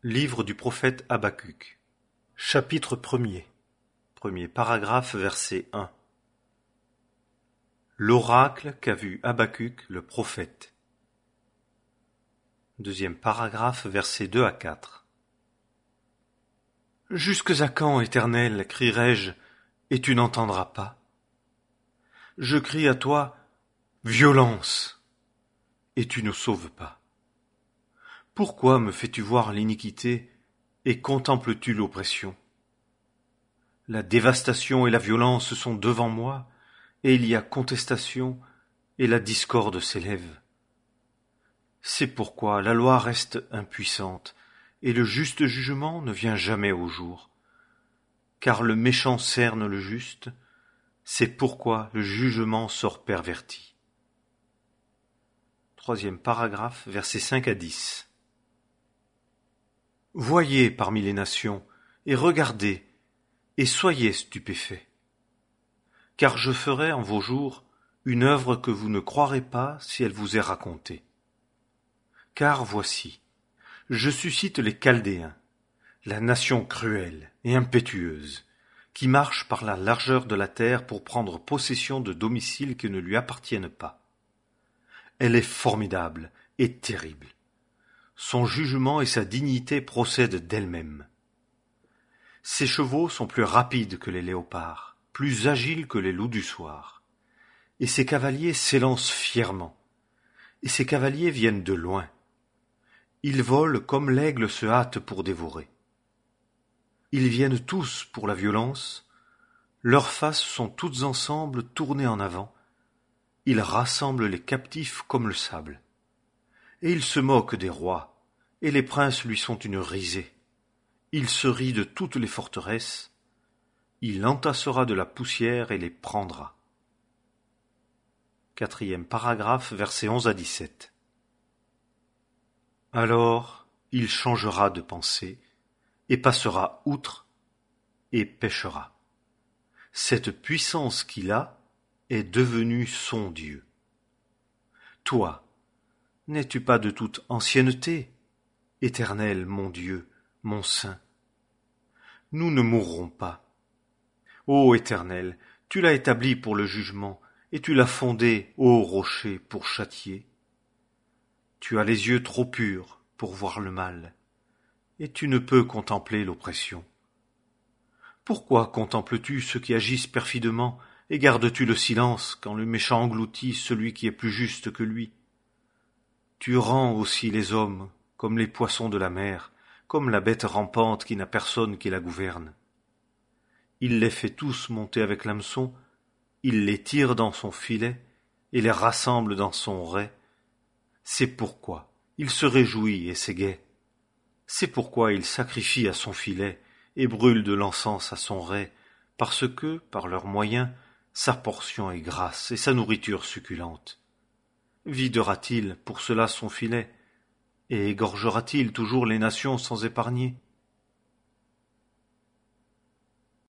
Livre du prophète Habacuc. Chapitre 1er. Premier paragraphe, verset 1. L'oracle qu'a vu Habacuc le prophète. Deuxième paragraphe, versets 2 à 4. Jusques à quand, Éternel, crierai-je, et tu n'entendras pas? Je crie à toi, violence, et tu ne sauves pas. Pourquoi me fais-tu voir l'iniquité et contemples-tu l'oppression? La dévastation et la violence sont devant moi, et il y a contestation, et la discorde s'élève. C'est pourquoi la loi reste impuissante, et le juste jugement ne vient jamais au jour. Car le méchant cerne le juste, c'est pourquoi le jugement sort perverti. Troisième paragraphe, versets 5 à 10. Voyez parmi les nations, et regardez, et soyez stupéfaits. Car je ferai en vos jours une œuvre que vous ne croirez pas si elle vous est racontée. Car voici, je suscite les Chaldéens, la nation cruelle et impétueuse, qui marche par la largeur de la terre pour prendre possession de domiciles qui ne lui appartiennent pas. Elle est formidable et terrible. Son jugement et sa dignité procèdent d'elle-même. Ses chevaux sont plus rapides que les léopards, plus agiles que les loups du soir. Et ses cavaliers s'élancent fièrement. Et ses cavaliers viennent de loin. Ils volent comme l'aigle se hâte pour dévorer. Ils viennent tous pour la violence. Leurs faces sont toutes ensemble tournées en avant. Ils rassemblent les captifs comme le sable. Et il se moque des rois, et les princes lui sont une risée. Il se rit de toutes les forteresses. Il entassera de la poussière et les prendra. Quatrième paragraphe, versets 11 à 17. Alors il changera de pensée, et passera outre, et péchera. Cette puissance qu'il a est devenue son Dieu. Toi, n'es-tu pas de toute ancienneté, Éternel mon Dieu, mon Saint? Nous ne mourrons pas. Ô Éternel, tu l'as établi pour le jugement, et tu l'as fondé, ô rocher, pour châtier. Tu as les yeux trop purs pour voir le mal, et tu ne peux contempler l'oppression. Pourquoi contemples-tu ceux qui agissent perfidement, et gardes-tu le silence quand le méchant engloutit celui qui est plus juste que lui? Tu rends aussi les hommes comme les poissons de la mer, comme la bête rampante qui n'a personne qui la gouverne. Il les fait tous monter avec l'hameçon, il les tire dans son filet et les rassemble dans son rais. C'est pourquoi il se réjouit et c'est gai. C'est pourquoi il sacrifie à son filet et brûle de l'encens à son rais, parce que, par leurs moyens, sa portion est grasse et sa nourriture succulente. Videra-t-il pour cela son filet, et égorgera-t-il toujours les nations sans épargner?